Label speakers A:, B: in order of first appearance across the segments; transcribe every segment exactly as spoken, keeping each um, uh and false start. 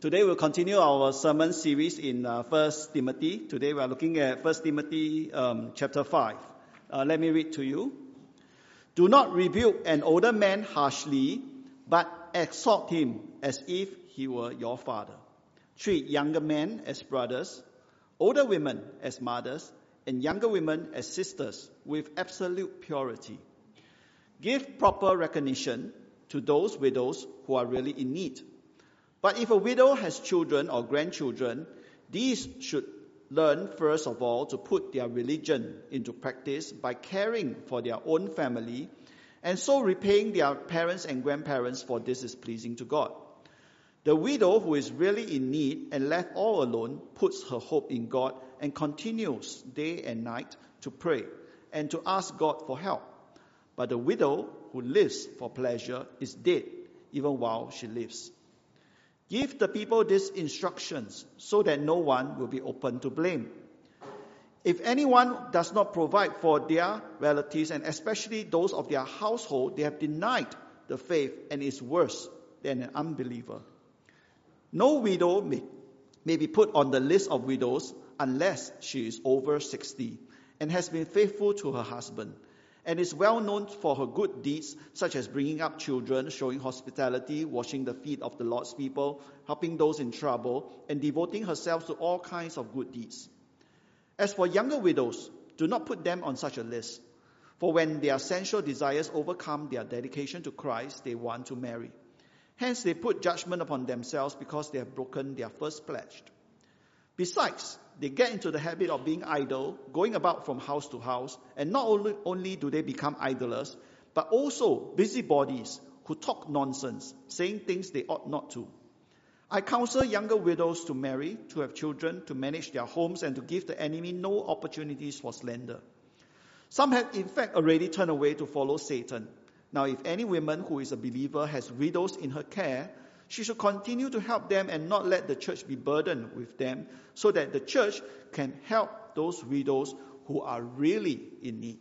A: Today we'll continue our sermon series in uh, First Timothy. Today we are looking at First Timothy um, chapter five. Uh, let me read to you. Do not rebuke an older man harshly, but exhort him as if he were your father. Treat younger men as brothers, older women as mothers, and younger women as sisters with absolute purity. Give proper recognition to those widows who are really in need. But if a widow has children or grandchildren, these should learn first of all to put their religion into practice by caring for their own family and so repaying their parents and grandparents, for this is pleasing to God. The widow who is really in need and left all alone puts her hope in God and continues day and night to pray and to ask God for help. But the widow who lives for pleasure is dead even while she lives. Give the people these instructions so that no one will be open to blame. If anyone does not provide for their relatives, and especially those of their household, they have denied the faith and is worse than an unbeliever. No widow may, may be put on the list of widows unless she is over sixty and has been faithful to her husband, and is well known for her good deeds, such as bringing up children, showing hospitality, washing the feet of the Lord's people, helping those in trouble, and devoting herself to all kinds of good deeds. As for younger widows, do not put them on such a list, for when their sensual desires overcome their dedication to Christ, they want to marry. Hence, they put judgment upon themselves because they have broken their first pledge. Besides, they get into the habit of being idle, going about from house to house, and not only, only do they become idlers, but also busybodies who talk nonsense, saying things they ought not to. I counsel younger widows to marry, to have children, to manage their homes, and to give the enemy no opportunities for slander. Some have in fact already turned away to follow Satan. Now, if any woman who is a believer has widows in her care, she should continue to help them and not let the church be burdened with them, so that the church can help those widows who are really in need.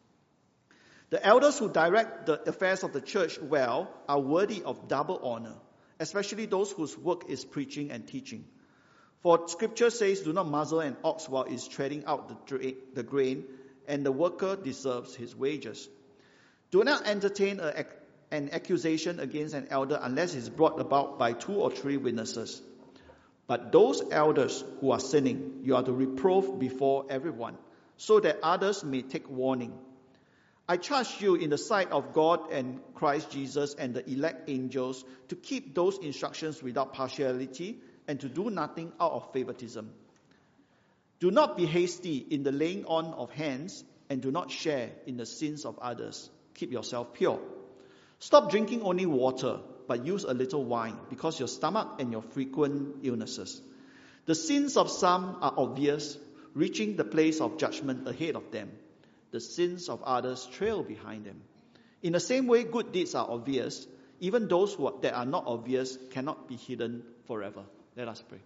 A: The elders who direct the affairs of the church well are worthy of double honor, especially those whose work is preaching and teaching. For Scripture says, do not muzzle an ox while it is treading out the, dra- the grain, and the worker deserves his wages. Do not entertain a an accusation against an elder unless it is brought about by two or three witnesses. But those elders who are sinning, you are to reprove before everyone, so that others may take warning. I charge you in the sight of God and Christ Jesus and the elect angels to keep those instructions without partiality and to do nothing out of favoritism. Do not be hasty in the laying on of hands, and do not share in the sins of others. Keep yourself pure. Stop drinking only water, but use a little wine, because your stomach and your frequent illnesses. The sins of some are obvious, reaching the place of judgment ahead of them. The sins of others trail behind them. In the same way, good deeds are obvious. Even those who are, that are not obvious cannot be hidden forever. Let us pray.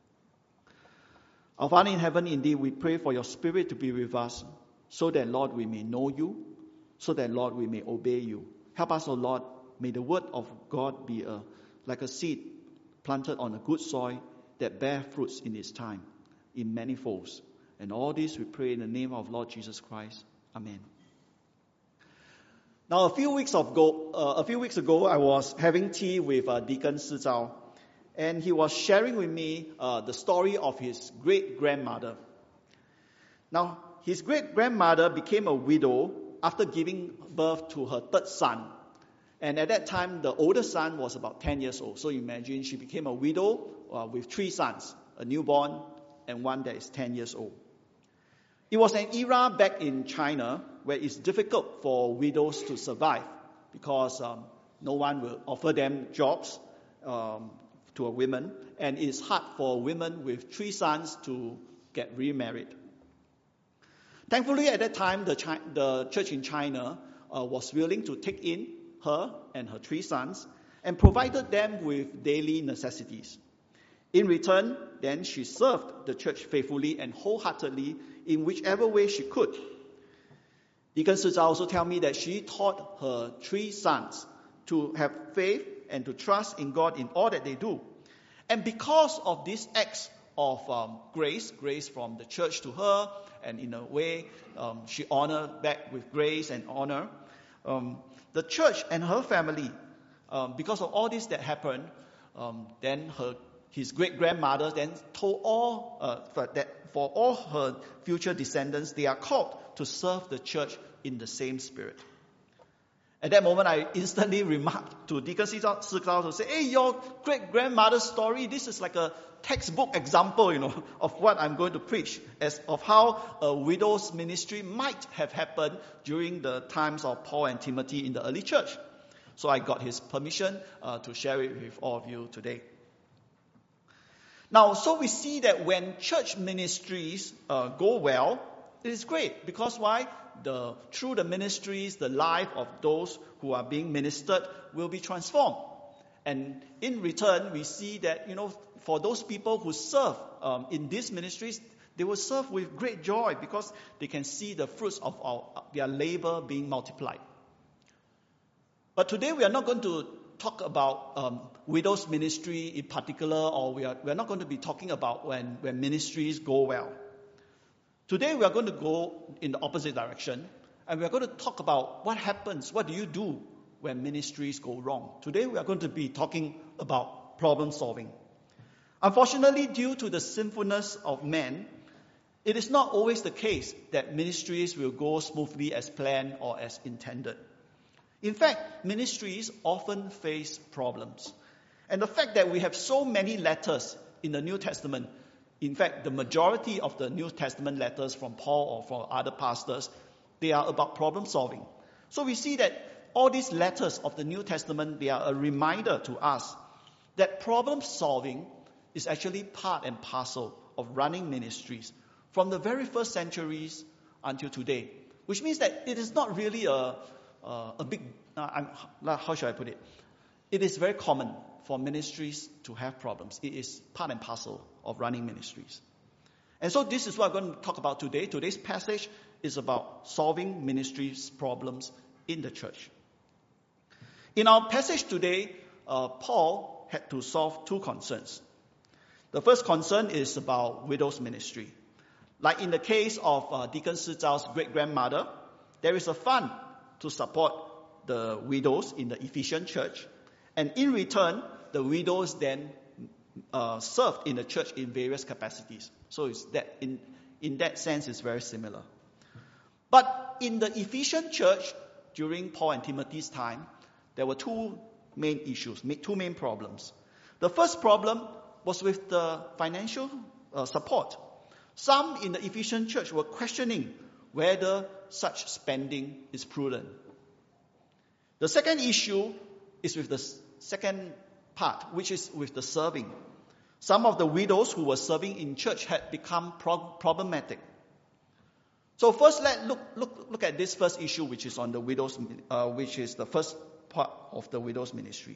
A: Our Father in heaven, indeed, we pray for your Spirit to be with us, so that, Lord, we may know you, so that, Lord, we may obey you. Help us, O Lord, may the word of God be a, like a seed planted on a good soil that bear fruits in its time, in many folds. And all this we pray in the name of Lord Jesus Christ. Amen. Now, a few weeks ago, uh, a few weeks ago, I was having tea with uh, Deacon Si Zhao, and he was sharing with me uh, the story of his great-grandmother. Now, his great-grandmother became a widow after giving birth to her third son. And at that time, the older son was about ten years old. So imagine she became a widow uh, with three sons, a newborn and one that is ten years old. It was an era back in China where it's difficult for widows to survive because um, no one will offer them jobs um, to a woman. And it's hard for women with three sons to get remarried. Thankfully, at that time, the, Chi- the church in China uh, was willing to take in her and her three sons and provided them with daily necessities. In return, then she served the church faithfully and wholeheartedly in whichever way she could. Deacon Si Zhao also tell me that she taught her three sons to have faith and to trust in God in all that they do. And because of these acts of um, grace, grace from the church to her, and in a way um, she honored back with grace and honor, um, the church and her family, um, because of all this that happened, um, then her his great-grandmother then told all uh, for that for all her future descendants, they are called to serve the church in the same spirit. At that moment, I instantly remarked to Deacon Si Zhao to say, hey, your great-grandmother's story, this is like a textbook example, you know, of what I'm going to preach, as of how a widow's ministry might have happened during the times of Paul and Timothy in the early church. So I got his permission uh, to share it with all of you today. Now, so we see that when church ministries uh, go well, it is great. Because why? The, through the ministries, the life of those who are being ministered will be transformed. And in return, we see that, you know, for those people who serve um, in these ministries, they will serve with great joy because they can see the fruits of our, their labor being multiplied. But today we are not going to talk about um, widows' ministry in particular, or we are, we are not going to be talking about when, when ministries go well. Today we are going to go in the opposite direction, and we are going to talk about what happens, what do you do when ministries go wrong. Today we are going to be talking about problem solving. Unfortunately, due to the sinfulness of man, it is not always the case that ministries will go smoothly as planned or as intended. In fact, ministries often face problems. And the fact that we have so many letters in the New Testament, in fact, the majority of the New Testament letters from Paul or from other pastors, they are about problem solving. So we see that all these letters of the New Testament, they are a reminder to us that problem solving is actually part and parcel of running ministries from the very first centuries until today. Which means that it is not really a Uh, a big, uh, I'm, how should I put it? It is very common for ministries to have problems. It is part and parcel of running ministries. And so this is what I'm going to talk about today. Today's passage is about solving ministries' problems in the church. In our passage today, uh, Paul had to solve two concerns. The first concern is about widows' ministry. Like in the case of uh, Deacon Si Zhao's great-grandmother, there is a fund to support the widows in the Ephesian church. And in return, the widows then uh, served in the church in various capacities. So it's that in, in that sense, it's very similar. But in the Ephesian church, during Paul and Timothy's time, there were two main issues, two main problems. The first problem was with the financial uh, support. Some in the Ephesian church were questioning whether such spending is prudent. The second issue is with the second part, which is with the serving. Some of the widows who were serving in church had become pro- problematic. So first, let's look, look, look at this first issue, which is on the widows, uh, which is the first part of the widows' ministry.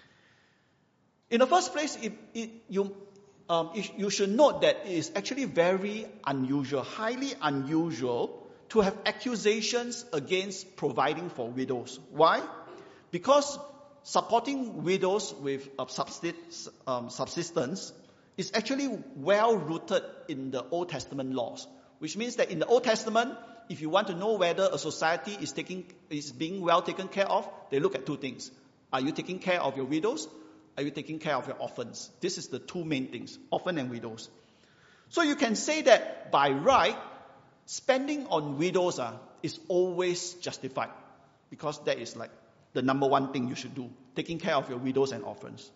A: In the first place, it, it, you, um, it, you should note that it is actually very unusual, highly unusual, to have accusations against providing for widows. Why? Because supporting widows with um, subsistence is actually well rooted in the Old Testament laws. Which means that in the Old Testament, if you want to know whether a society is taking is being well taken care of, they look at two things. Are you taking care of your widows? Are you taking care of your orphans? This is the two main things, orphan and widows. So you can say that by right, spending on widows uh, is always justified, because that is like the number one thing you should do, taking care of your widows and orphans.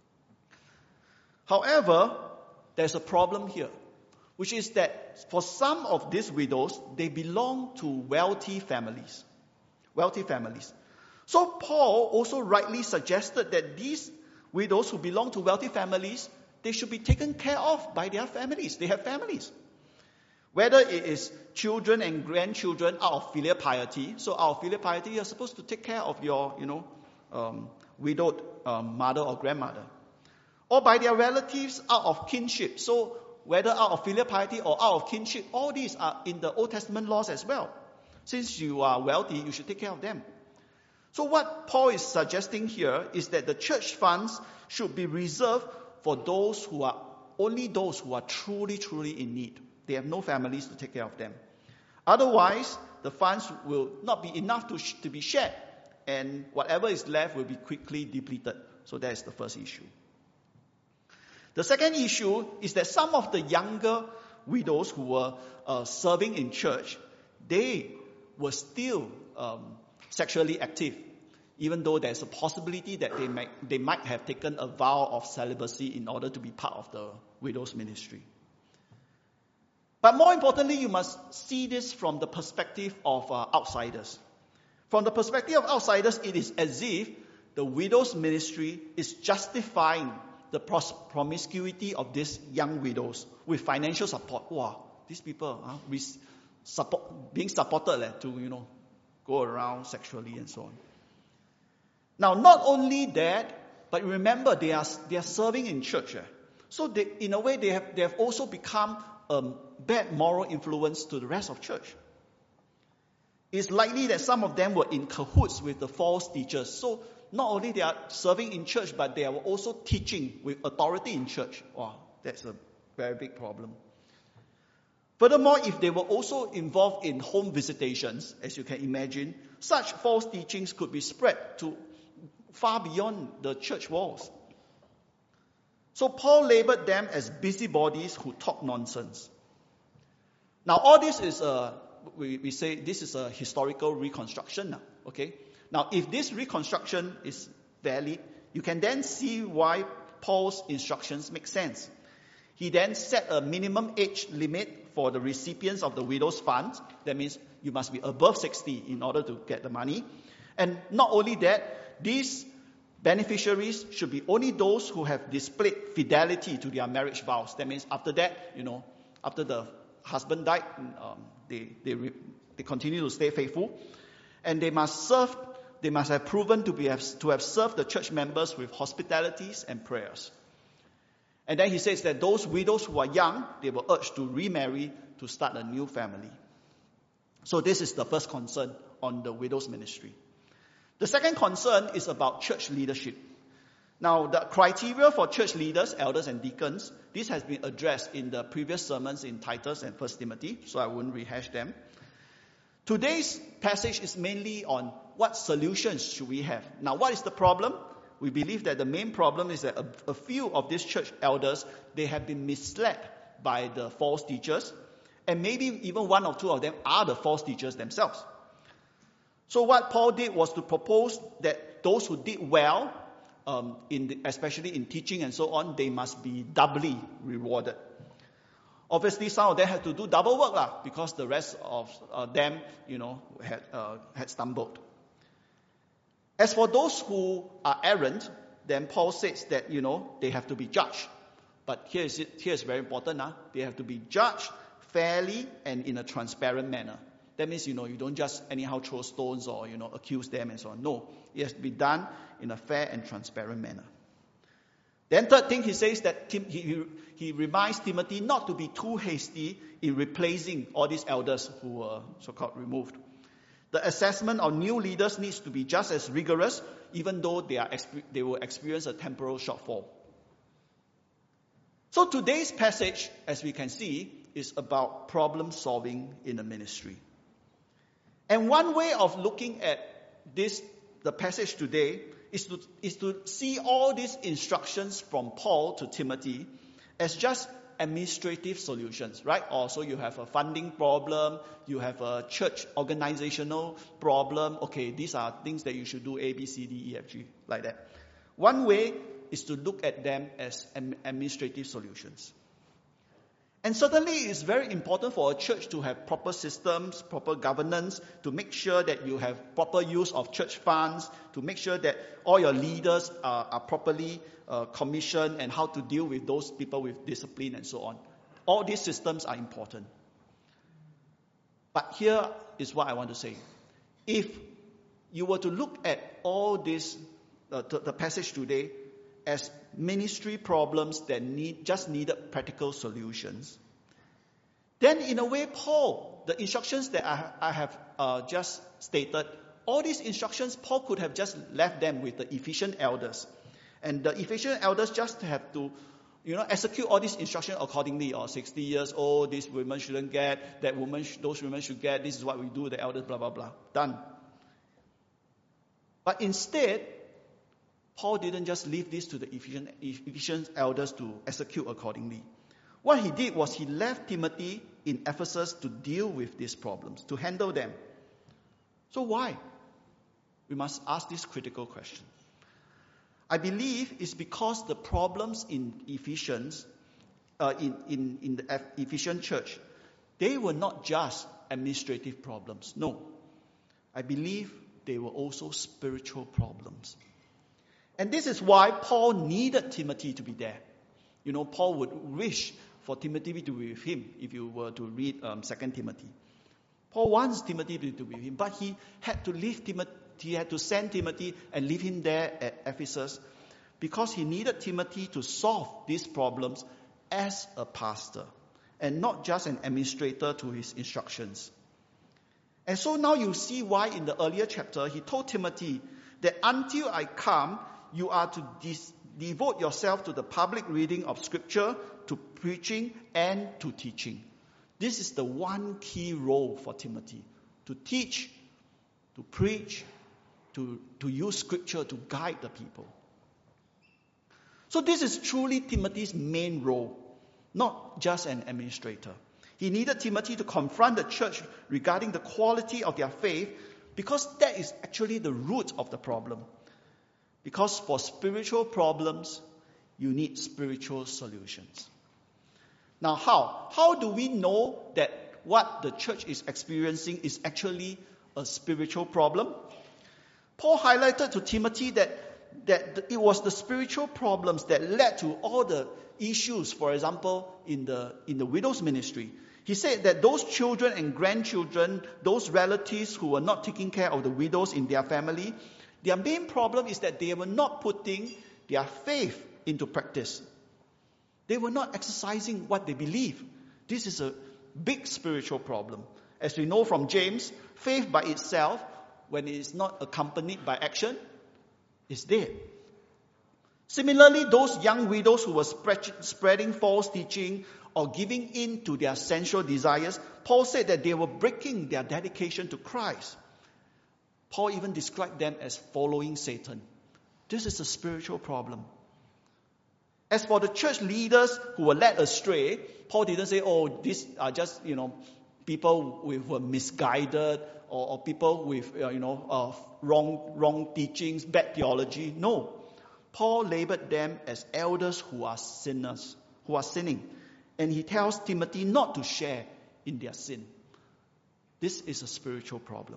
A: However, there's a problem here, which is that for some of these widows, they belong to wealthy families. Wealthy families. So Paul also rightly suggested that these widows who belong to wealthy families, they should be taken care of by their families. They have families. Whether it is children and grandchildren out of filial piety. So out of filial piety, you're supposed to take care of your, you know, um, widowed um, mother or grandmother. Or by their relatives out of kinship. So whether out of filial piety or out of kinship, all these are in the Old Testament laws as well. Since you are wealthy, you should take care of them. So what Paul is suggesting here is that the church funds should be reserved for those who are, only those who are truly, truly in need. They have no families to take care of them. Otherwise, the funds will not be enough to, sh- to be shared, and whatever is left will be quickly depleted. So that is the first issue. The second issue is that some of the younger widows who were uh, serving in church, they were still um, sexually active, even though there's a possibility that they might, they might have taken a vow of celibacy in order to be part of the widow's ministry. But more importantly, you must see this from the perspective of uh, outsiders. From the perspective of outsiders, it is as if the widow's ministry is justifying the pros- promiscuity of these young widows with financial support. Wow, these people are uh, support, being supported uh, to, you know, go around sexually and so on. Now, not only that, but remember, they are they are serving in church. Eh? So, they, in a way, they have they have also become a bad moral influence to the rest of church. It's likely that some of them were in cahoots with the false teachers. So, not only they are serving in church, but they are also teaching with authority in church. Wow, that's a very big problem. Furthermore, if they were also involved in home visitations, as you can imagine, such false teachings could be spread to far beyond the church walls. So Paul labeled them as busybodies who talk nonsense. Now all this is a, we, we say this is a historical reconstruction now, okay? Now if this reconstruction is valid, you can then see why Paul's instructions make sense. He then set a minimum age limit for the recipients of the widow's fund. That means you must be above sixty in order to get the money. And not only that, these beneficiaries should be only those who have displayed fidelity to their marriage vows. That means after that, you know, after the husband died, um, they they re, they continue to stay faithful, and they must serve. They must have proven to be to have served the church members with hospitalities and prayers. And then he says that those widows who are young, they were urged to remarry to start a new family. So this is the first concern on the widow's ministry. The second concern is about church leadership. Now, the criteria for church leaders, elders and deacons, this has been addressed in the previous sermons in Titus and First Timothy, so I won't rehash them. Today's passage is mainly on what solutions should we have. Now, what is the problem? We believe that the main problem is that a, a few of these church elders, they have been misled by the false teachers, and maybe even one or two of them are the false teachers themselves. So what Paul did was to propose that those who did well, um, in the, especially in teaching and so on, they must be doubly rewarded. Obviously, some of them had to do double work lah, because the rest of uh, them, you know, had uh, had stumbled. As for those who are errant, then Paul says that, you know, they have to be judged. But here is it, here is very important. Huh? They have to be judged fairly and in a transparent manner. That means, you know, you don't just anyhow throw stones or, you know, accuse them and so on. No, it has to be done in a fair and transparent manner. Then third thing, he says that Tim, he, he reminds Timothy not to be too hasty in replacing all these elders who were so-called removed. The assessment of new leaders needs to be just as rigorous, even though they are they will experience a temporal shortfall. So today's passage, as we can see, is about problem solving in the ministry. And one way of looking at this, the passage today, is to, is to see all these instructions from Paul to Timothy as just administrative solutions, right? Also, you have a funding problem, you have a church organizational problem. Okay, these are things that you should do A, B, C, D, E, F, G, like that. One way is to look at them as administrative solutions. And certainly it's very important for a church to have proper systems, proper governance, to make sure that you have proper use of church funds, to make sure that all your leaders are, are properly uh, commissioned and how to deal with those people with discipline and so on. All these systems are important. But here is what I want to say. If you were to look at all this, uh, the, the passage today, as ministry problems that need just needed practical solutions, then in a way, Paul, the instructions that I, I have uh, just stated, all these instructions, Paul could have just left them with the Ephesian elders. And the Ephesian elders just have to You know, execute all these instructions accordingly. Or sixty years old, this woman shouldn't get, that woman, those women should get, this is what we do, the elders, blah, blah, blah. Done. But instead, Paul didn't just leave this to the Ephesian, Ephesian elders to execute accordingly. What he did was he left Timothy in Ephesus to deal with these problems, to handle them. So why? We must ask this critical question. I believe it's because the problems in Ephesians, uh, in, in, in the Ephesian church, they were not just administrative problems. No. I believe they were also spiritual problems. And this is why Paul needed Timothy to be there. You know, Paul would wish for Timothy to be with him, if you were to read um, Second Timothy. Paul wants Timothy to be with him, but he had to leave Timothy, he had to send Timothy and leave him there at Ephesus because he needed Timothy to solve these problems as a pastor and not just an administrator to his instructions. And so now you see why in the earlier chapter he told Timothy that until I come, you are to dis- devote yourself to the public reading of Scripture, to preaching, and to teaching. This is the one key role for Timothy, to teach, to preach, to, to use Scripture to guide the people. So this is truly Timothy's main role, not just an administrator. He needed Timothy to confront the church regarding the quality of their faith, because that is actually the root of the problem. Because for spiritual problems, you need spiritual solutions. Now how? How do we know that what the church is experiencing is actually a spiritual problem? Paul highlighted to Timothy that, that it was the spiritual problems that led to all the issues, for example, in the, in the widow's ministry. He said that those children and grandchildren, those relatives who were not taking care of the widows in their family, their main problem is that they were not putting their faith into practice. They were not exercising what they believe. This is a big spiritual problem. As we know from James, faith by itself, when it is not accompanied by action, is dead. Similarly, those young widows who were spread, spreading false teaching or giving in to their sensual desires, Paul said that they were breaking their dedication to Christ. Paul even described them as following Satan. This is a spiritual problem. As for the church leaders who were led astray, Paul didn't say, oh, these are just, you know, people with, who were misguided or, or people with, uh, you know, uh, wrong, wrong teachings, bad theology. No. Paul labeled them as elders who are sinners, who are sinning. And he tells Timothy not to share in their sin. This is a spiritual problem.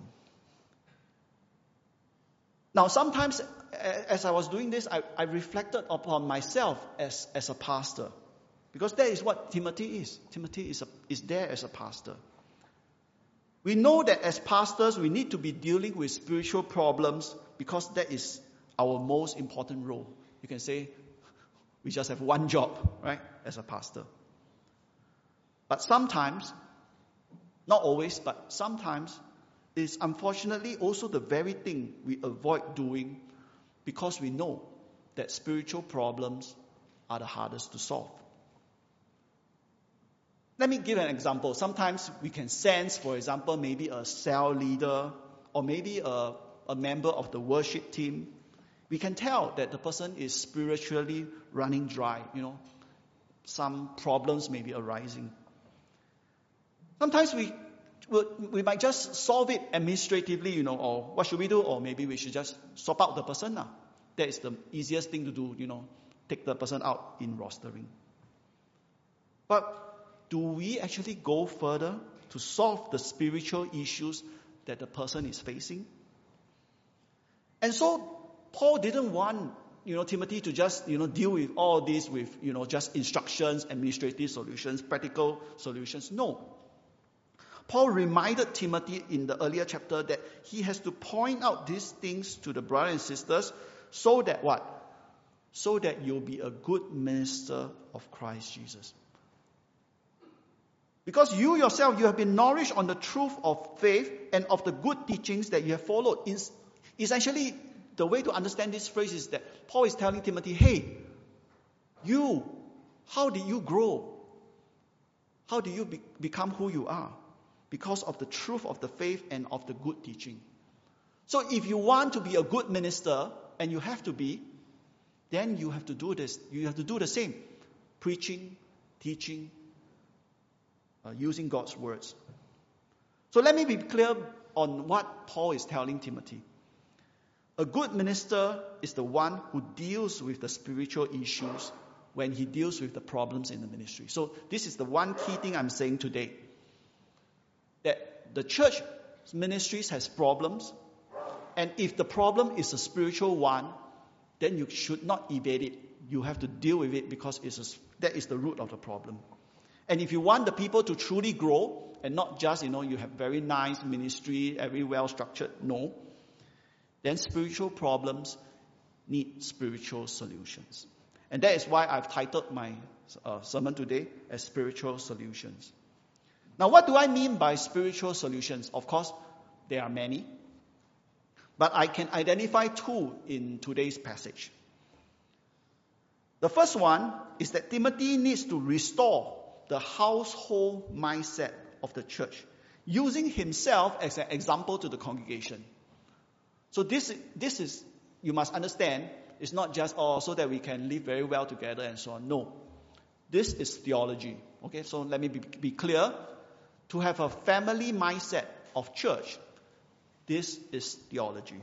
A: Now, sometimes, as I was doing this, I, I reflected upon myself as, as a pastor. Because that is what Timothy is. Timothy is, a, is there as a pastor. We know that as pastors, we need to be dealing with spiritual problems because that is our most important role. You can say, we just have one job, right, as a pastor. But sometimes, not always, but sometimes, is unfortunately also the very thing we avoid doing because we know that spiritual problems are the hardest to solve. Let me give an example. Sometimes we can sense, for example, maybe a cell leader or maybe a, a member of the worship team. We can tell that the person is spiritually running dry. You know, some problems may be arising. Sometimes we we might just solve it administratively, you know, or what should we do? Or maybe we should just swap out the person now. That is the easiest thing to do, you know, take the person out in rostering. But do we actually go further to solve the spiritual issues that the person is facing? And so Paul didn't want, you know, Timothy to just, you know, deal with all this with, you know, just instructions, administrative solutions, practical solutions. No. Paul reminded Timothy in the earlier chapter that he has to point out these things to the brothers and sisters so that what? So that you'll be a good minister of Christ Jesus. Because you yourself, you have been nourished on the truth of faith and of the good teachings that you have followed. Essentially, the way to understand this phrase is that Paul is telling Timothy, hey, you, How did you grow? How do you be- become who you are? Because of the truth of the faith and of the good teaching. So if you want to be a good minister, and you have to be, then you have to do this. You have to do the same. Preaching, teaching, uh, using God's words. So let me be clear on what Paul is telling Timothy. A good minister is the one who deals with the spiritual issues when he deals with the problems in the ministry. So this is the one key thing I'm saying today. That the church ministries has problems, and if the problem is a spiritual one, then you should not evade it. You have to deal with it because it's a, that is the root of the problem. And if you want the people to truly grow, and not just, you know, you have very nice ministry, every well structured, no, then spiritual problems need spiritual solutions. And that is why I've titled my uh, sermon today as Spiritual Solutions. Now, what do I mean by spiritual solutions? Of course, there are many. But I can identify two in today's passage. The first one is that Timothy needs to restore the household mindset of the church, using himself as an example to the congregation. So this, this is, you must understand, it's not just, oh, so that we can live very well together and so on. No. This is theology. Okay, so let me be, be clear. To have a family mindset of church, this is theology.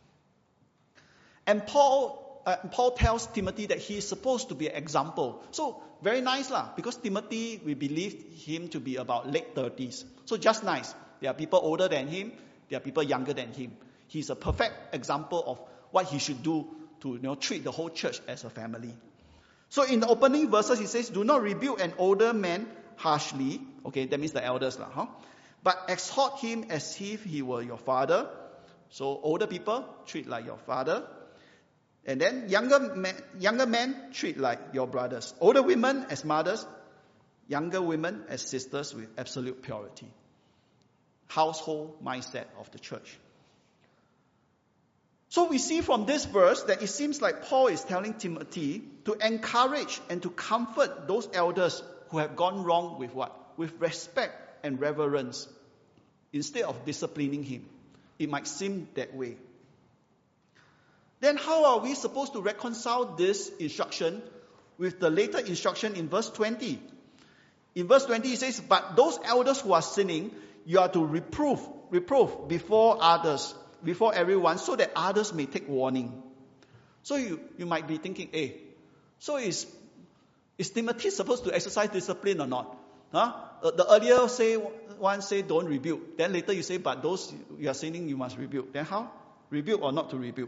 A: And Paul, uh, Paul tells Timothy that he is supposed to be an example. So, very nice lah, because Timothy, we believe him to be about late thirties. So just nice. There are people older than him, there are people younger than him. He's a perfect example of what he should do to, you know, treat the whole church as a family. So in the opening verses, he says, do not rebuke an older man harshly. Okay, that means the elders lah, huh? But exhort him as if he were your father. So older people, treat like your father. And then younger men, younger men, treat like your brothers. Older women as mothers. Younger women as sisters with absolute purity. Household mindset of the church. So we see from this verse that it seems like Paul is telling Timothy to encourage and to comfort those elders who have gone wrong with what? With respect and reverence, instead of disciplining him. It might seem that way. Then how are we supposed to reconcile this instruction with the later instruction in verse twenty? In verse twenty it says, but those elders who are sinning, you are to reprove, reprove before others, before everyone, so that others may take warning. So you, you might be thinking, hey, so is, is Timothy supposed to exercise discipline or not? Huh? The earlier say one say don't rebuke. Then later you say, but those you are sinning, you must rebuke. Then how? Rebuke or not to rebuke?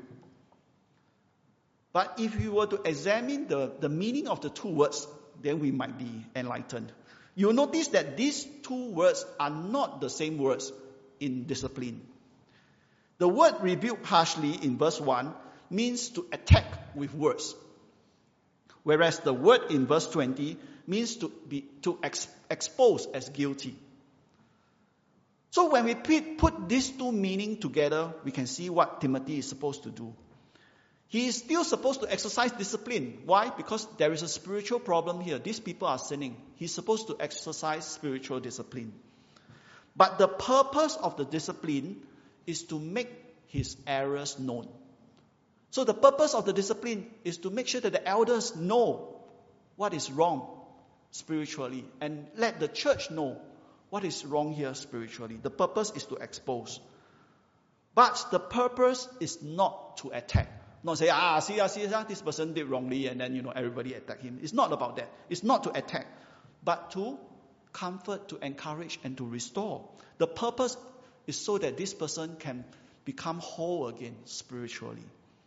A: But if you were to examine the, the meaning of the two words, then we might be enlightened. You'll notice that these two words are not the same words in discipline. The word rebuke harshly in verse one means to attack with words. Whereas the word in verse twenty means to be to ex, expose as guilty. So when we put these two meanings together, we can see what Timothy is supposed to do. He is still supposed to exercise discipline. Why? Because there is a spiritual problem here. These people are sinning. He's supposed to exercise spiritual discipline. But the purpose of the discipline is to make his errors known. So the purpose of the discipline is to make sure that the elders know what is wrong spiritually and let the church know what is wrong here spiritually. The purpose is to expose. But the purpose is not to attack. Not say, ah, see, ah, see, ah, this person did wrongly and then, you know, everybody attack him. It's not about that. It's not to attack, but to comfort, to encourage, and to restore. The purpose is so that this person can become whole again spiritually.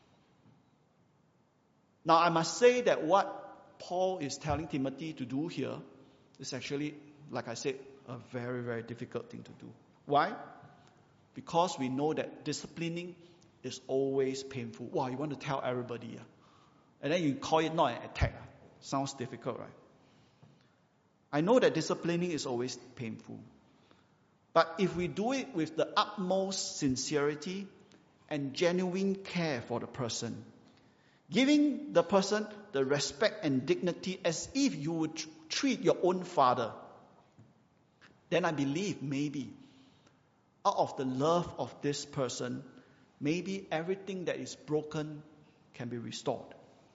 A: Now, I must say that what Paul is telling Timothy to do here is actually, like I said, a very, very difficult thing to do. Why? Because we know that disciplining is always painful. Wow, you want to tell everybody. Yeah? And then you call it not an attack. Sounds difficult, right? I know that disciplining is always painful. But if we do it with the utmost sincerity and genuine care for the person, giving the person the respect and dignity as if you would tr- treat your own father, then I believe maybe out of the love of this person, maybe everything that is broken can be restored.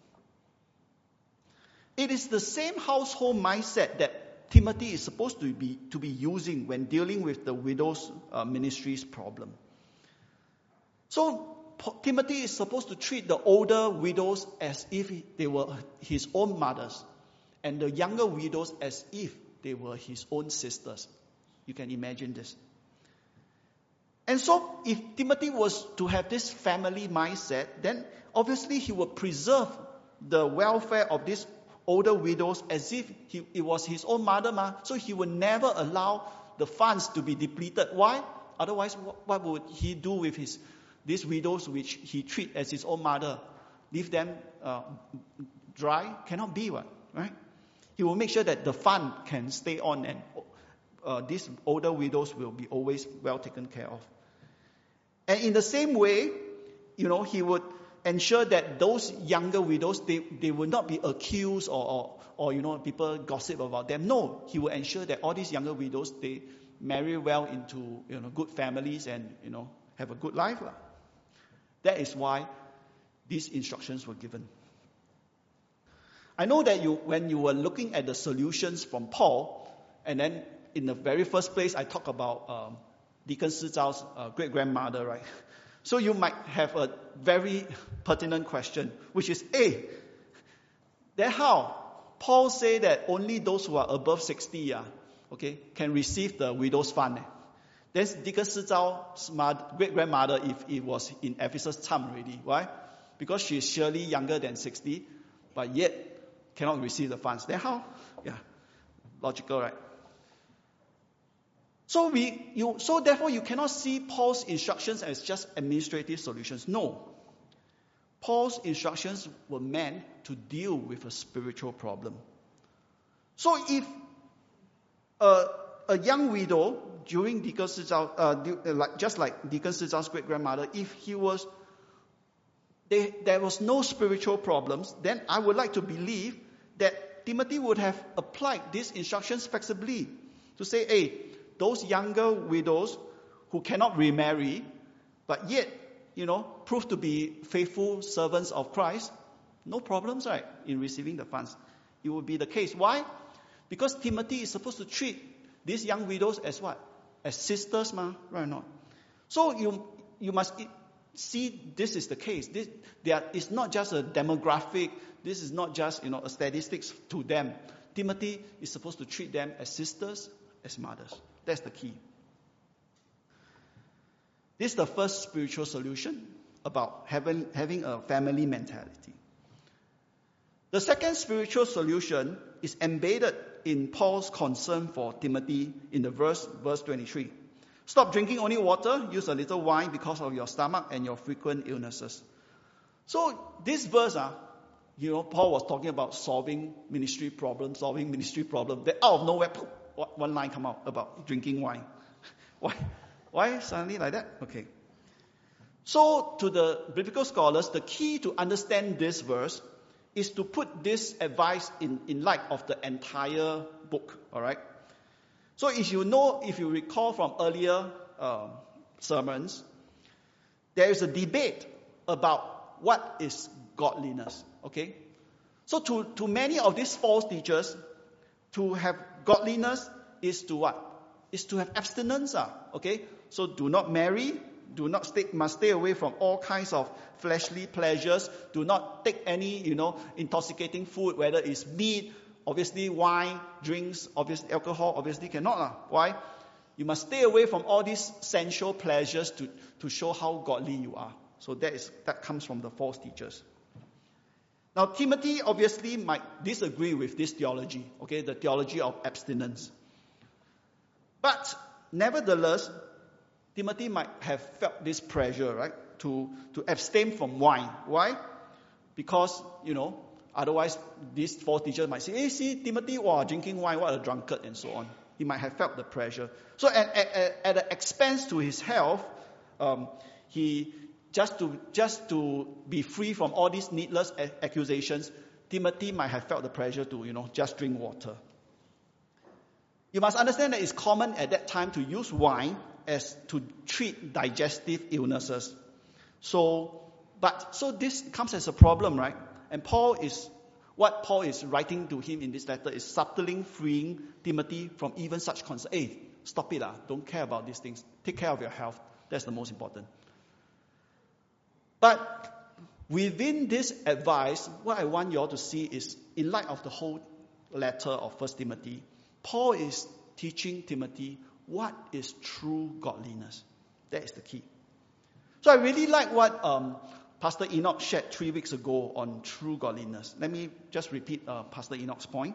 A: It is the same household mindset that Timothy is supposed to be, to be using when dealing with the widow's uh, ministry's problem. So Timothy is supposed to treat the older widows as if they were his own mothers, and the younger widows as if they were his own sisters. You can imagine this. And so, if Timothy was to have this family mindset, then obviously he would preserve the welfare of these older widows as if he, it was his own mother. Ma. So he would never allow the funds to be depleted. Why? Otherwise, what, what would he do with his these widows which he treat as his own mother? Leave them uh, dry? Cannot be, what, right? He will make sure that the fund can stay on, and uh, these older widows will be always well taken care of. And in the same way, you know, he would ensure that those younger widows, they, they will not be accused or, or, or, you know, people gossip about them. No, he will ensure that all these younger widows, they marry well into, you know, good families and, you know, have a good life. That is why these instructions were given. I know that you, when you were looking at the solutions from Paul, and then in the very first place, I talked about um, Deacon Si Zhao's uh, great-grandmother, right? So you might have a very pertinent question, which is, hey, then how? Paul say that only those who are above sixty, uh, okay, can receive the widow's fund. Eh? Then Deacon Si Zhao's great-grandmother, if it was in Ephesus time already, why? Because she is surely younger than sixty, but yet cannot receive the funds. Then how? Yeah, logical, right? So we, you, so therefore you cannot see Paul's instructions as just administrative solutions. No. Paul's instructions were meant to deal with a spiritual problem. So if a, a young widow during Deacon Si Zhao, uh, like, just like Deacon Si Zhao's great-grandmother, if he was, they, there was no spiritual problems, then I would like to believe that Timothy would have applied these instructions flexibly to say, hey, those younger widows who cannot remarry, but yet, you know, prove to be faithful servants of Christ, no problems, right, in receiving the funds. It would be the case. Why? Because Timothy is supposed to treat these young widows as what? As sisters, ma, right or not? So you you must see this is the case. This there is not just a demographic. This is not just, you know, a statistics to them. Timothy is supposed to treat them as sisters, as mothers. That's the key. This is the first spiritual solution about having, having a family mentality. The second spiritual solution is embedded in Paul's concern for Timothy in the verse, verse twenty-three. Stop drinking only water, use a little wine because of your stomach and your frequent illnesses. So this verse, uh, you know, Paul was talking about solving ministry problems, solving ministry problems. Then out of nowhere, one line come out about drinking wine. Why? Why suddenly like that? Okay. So to the biblical scholars, the key to understand this verse is to put this advice in, in light of the entire book. All right. So if you know, if you recall from earlier uh, sermons, there is a debate about what is godliness. Okay. So to, to many of these false teachers, to have godliness is to what? Is to have abstinence. Uh, okay? So do not marry. Do not stay, must stay away from all kinds of fleshly pleasures. Do not take any, you know, intoxicating food, whether it's meat, obviously wine, drinks, obviously alcohol, obviously cannot. Uh. Why? You must stay away from all these sensual pleasures to, to show how godly you are. So that is that comes from the false teachers. Now, Timothy obviously might disagree with this theology, okay, the theology of abstinence. But nevertheless, Timothy might have felt this pressure, right, to, to abstain from wine. Why? Because, you know, otherwise these false teachers might say, hey, see, Timothy, wow, drinking wine, what a drunkard, and so on. He might have felt the pressure. So at, at, at the expense to his health, um, he... Just to just to be free from all these needless accusations, Timothy might have felt the pressure to, you know, just drink water. You must understand that it's common at that time to use wine as to treat digestive illnesses. So, but, so this comes as a problem, right? And Paul is, what Paul is writing to him in this letter is subtly freeing Timothy from even such concern. Hey, stop it, ah. Don't care about these things. Take care of your health. That's the most important. But within this advice, what I want you all to see is, in light of the whole letter of First Timothy, Paul is teaching Timothy what is true godliness. That is the key. So I really like what um, Pastor Enoch shared three weeks ago on true godliness. Let me just repeat uh, Pastor Enoch's point.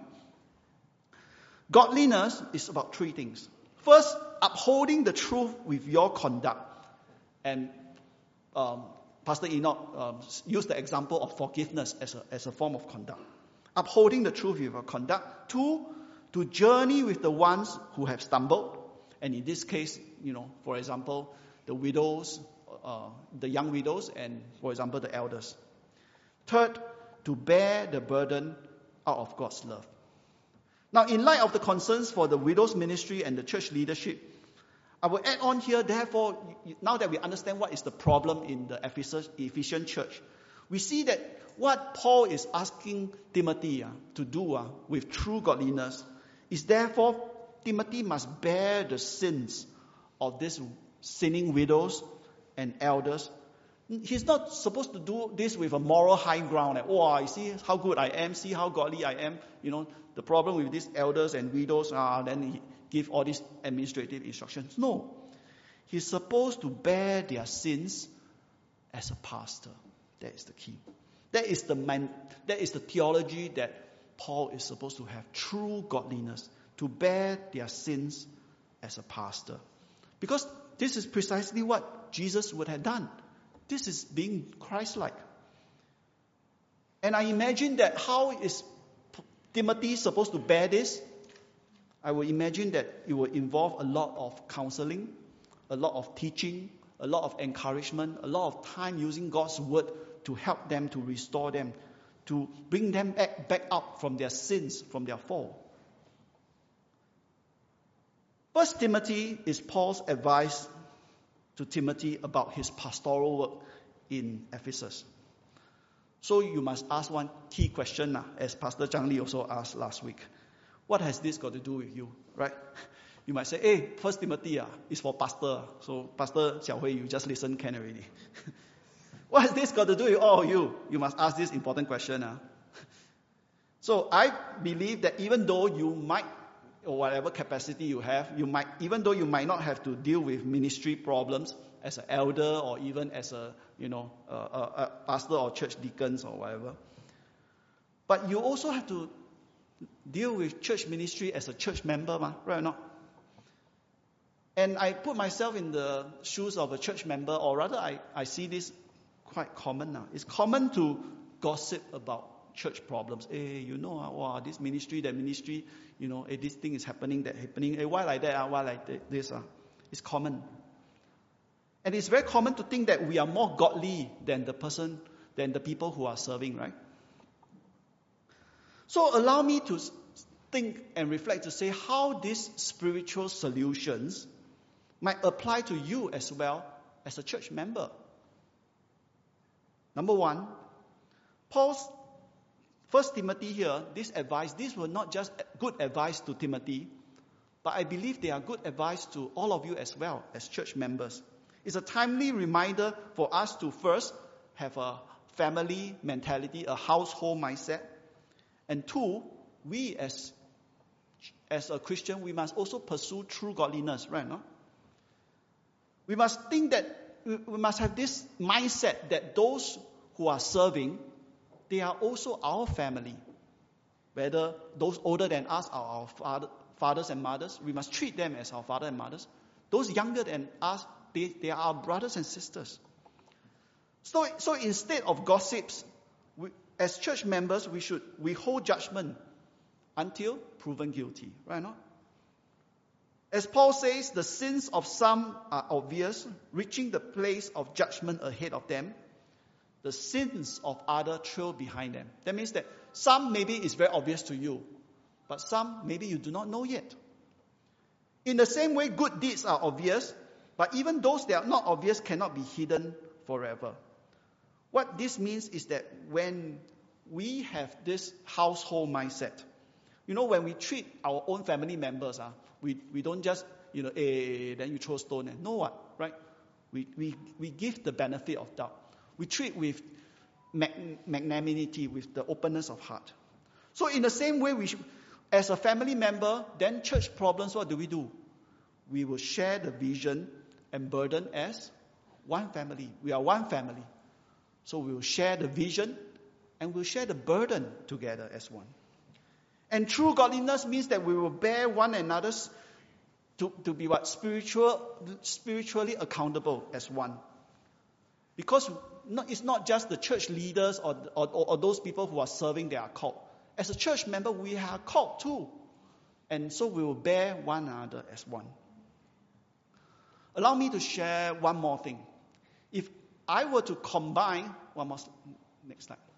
A: Godliness is about three things. First, upholding the truth with your conduct. And um, Pastor Enoch um, used the example of forgiveness as a, as a form of conduct. Upholding the truth with your conduct. Two, to journey with the ones who have stumbled. And in this case, you know, for example, the widows, uh, the young widows, and for example, the elders. Third, to bear the burden out of God's love. Now, in light of the concerns for the widows' ministry and the church leadership, I will add on here, therefore, now that we understand what is the problem in the Ephesian church, we see that what Paul is asking Timothy uh, to do uh, with true godliness is therefore Timothy must bear the sins of these sinning widows and elders. He's not supposed to do this with a moral high ground. Like, oh, I see how good I am, see how godly I am. You know, the problem with these elders and widows, ah, then he give all these administrative instructions. No. He's supposed to bear their sins as a pastor. That is the key. That is the man, that is the theology that Paul is supposed to have. True godliness. To bear their sins as a pastor. Because this is precisely what Jesus would have done. This is being Christ-like. And I imagine that how is Timothy supposed to bear this? I would imagine that it will involve a lot of counseling, a lot of teaching, a lot of encouragement, a lot of time using God's word to help them, to restore them, to bring them back, back up from their sins, from their fall. First Timothy is Paul's advice to Timothy about his pastoral work in Ephesus. So you must ask one key question now, as Pastor Zhang Li also asked last week. What has this got to do with you, right? You might say, hey, First Timothy ah, is for pastor. So Pastor Xiao Hui, you just listen can already. What has this got to do with all of you? You must ask this important question. Ah. So I believe that even though you might, or whatever capacity you have, you might, even though you might not have to deal with ministry problems as an elder or even as a, you know, a, a, a pastor or church deacons or whatever, but you also have to deal with church ministry as a church member, ma, right or not? And I put myself in the shoes of a church member, or rather I, I see this quite common now. It's common to gossip about church problems. Hey, you know, uh, wow, this ministry, that ministry, you know, hey, this thing is happening, that happening. Hey, why like that? Uh, why like that, this? Uh. It's common. And it's very common to think that we are more godly than the person, than the people who are serving, right? So allow me to think and reflect to say how these spiritual solutions might apply to you as well as a church member. Number one, Paul's First Timothy here, this advice, these were not just good advice to Timothy, but I believe they are good advice to all of you as well as church members. It's a timely reminder for us to first have a family mentality, a household mindset. And two, we as, as a Christian, we must also pursue true godliness, right? No? We must think that, we must have this mindset that those who are serving, they are also our family. Whether those older than us are our father, fathers and mothers, we must treat them as our father and mothers. Those younger than us, they, they are our brothers and sisters. So, so instead of gossips, we, as church members, we should withhold judgment until proven guilty. Right or not? As Paul says, the sins of some are obvious, reaching the place of judgment ahead of them. the sins of others trail behind them. That means that some maybe is very obvious to you, but some maybe you do not know yet. In the same way, good deeds are obvious, but even those that are not obvious cannot be hidden forever. What this means is that when we have this household mindset, you know, when we treat our own family members, uh, we, we don't just, you know, eh, then you throw stone. And no what, right? We, we, we give the benefit of doubt. We treat with magnanimity, with the openness of heart. So in the same way, we should, as a family member, then church problems, what do we do? We will share the vision and burden as one family. We are one family. So we will share the vision and we'll share the burden together as one. And true godliness means that we will bear one another's to, to be what? Spiritual, spiritually accountable as one. Because not, it's not just the church leaders or, or, or those people who are serving their cult. As a church member, we are called too. And so we will bear one another as one. Allow me to share one more thing. If I were to combine, one more, next slide.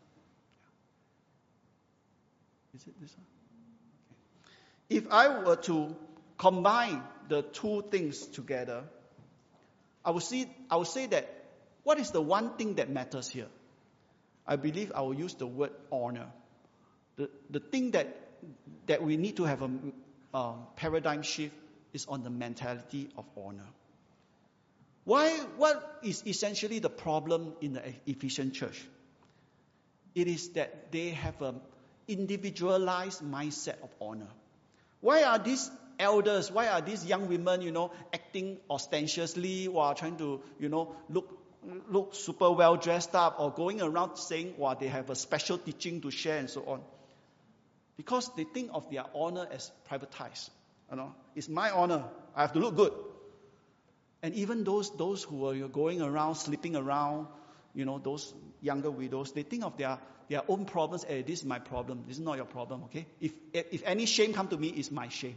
A: Is it this one? Okay. If I were to combine the two things together, I would see, I would say that what is the one thing that matters here? I believe I will use the word honor. The, the thing that, that we need to have a, a paradigm shift is on the mentality of honor. Why? What is essentially the problem in the Ephesian church? It is that they have an individualized mindset of honor. Why are these elders, why are these young women, you know, acting ostentatiously while trying to, you know, look look super well dressed up, or going around saying, wow, they have a special teaching to share and so on? Because they think of their honor as privatized. You know, it's my honor. I have to look good. And even those those who are going around, sleeping around, you know, those younger widows, they think of their, their own problems. Hey, this is my problem. This is not your problem, okay? If if any shame come to me, it's my shame.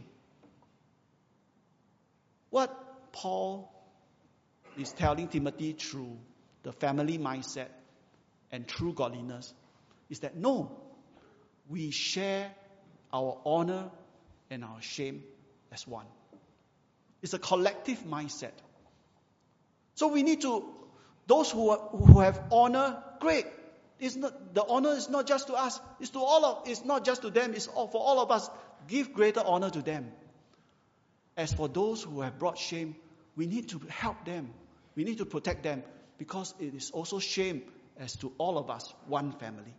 A: What Paul is telling Timothy through the family mindset and true godliness is that no, we share our honor and our shame as one. It's a collective mindset. So we need to, those who are, who have honor, great. It's not, the honor is not just to us. It's to all of. It's not just to them. It's all, for all of us. Give greater honor to them. As for those who have brought shame, we need to help them. We need to protect them, because it is also shame as to all of us, one family.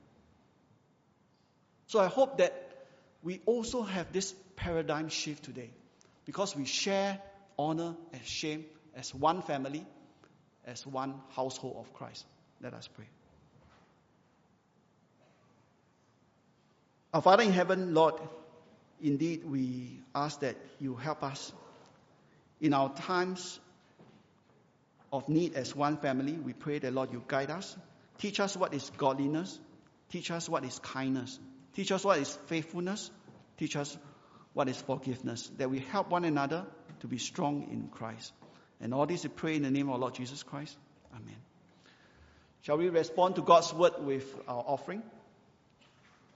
A: So I hope that we also have this paradigm shift today, because we share honor and shame as one family, as one household of Christ. Let us pray. Our Father in heaven, Lord, indeed we ask that you help us in our times of need as one family. We pray that, Lord, you guide us. Teach us what is godliness. Teach us what is kindness. Teach us what is faithfulness. Teach us what is forgiveness. That we help one another to be strong in Christ. And all this we pray in the name of our Lord Jesus Christ. Amen. Shall we respond to God's word with our offering?